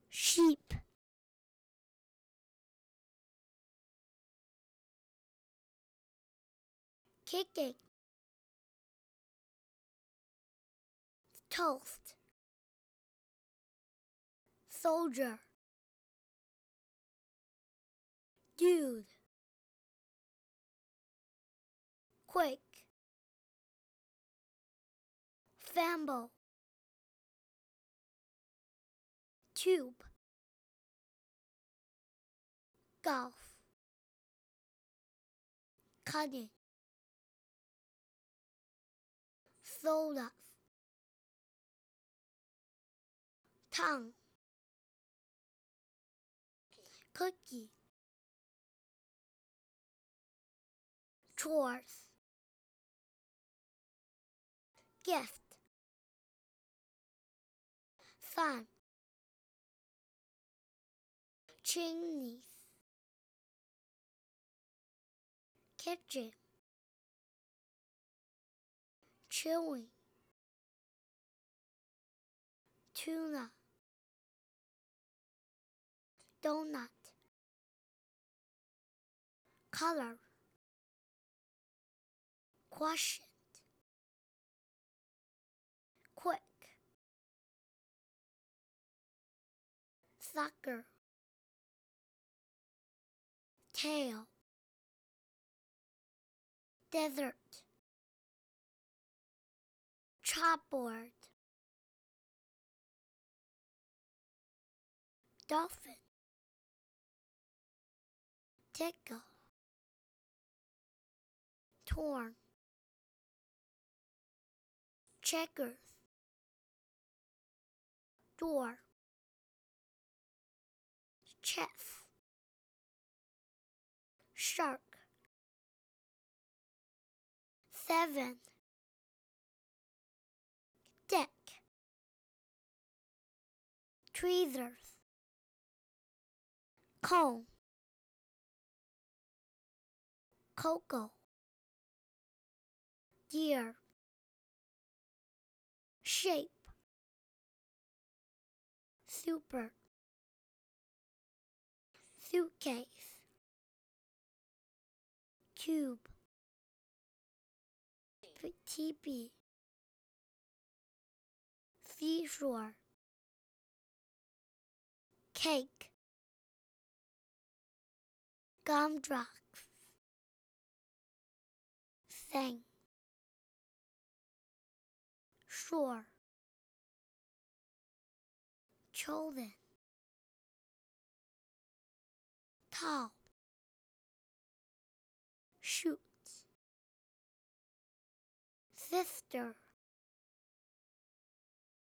sheep, kicking, toast, soldier, dude, quick, fumble, tube, golf, cutting, soda, tongue, cookie, chores, gift, fun, chimneys, kitchen, chewing, tuna, donut, color, quotient, quick, soccer, tail, desert, chalkboard, dolphin, tickle, torn, checkers, door, chef, shark, 7, deck, tweezers, comb, cocoa, deer, shape, super, suitcase, cube, teepee, seashore, cake, gumdrops, thing, shore, chosen, tall, shoot, sister,